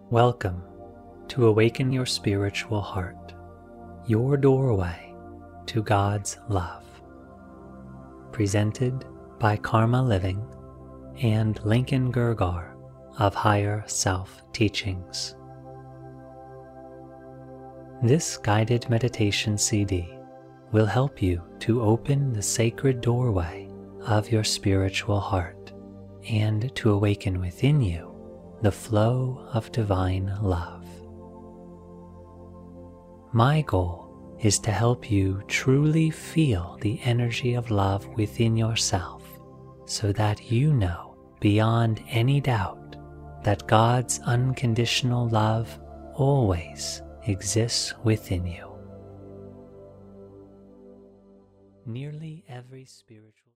Welcome to Awaken Your Spiritual Heart, your doorway to God's love. Presented by Karma Living and Lincoln Gurgar of Higher Self Teachings. This guided meditation CD will help you to open the sacred doorway of your spiritual heart and to awaken within you the flow of divine love. My goal is to help you truly feel the energy of love within yourself so that you know beyond any doubt that God's unconditional love always exists within you. Nearly every spiritual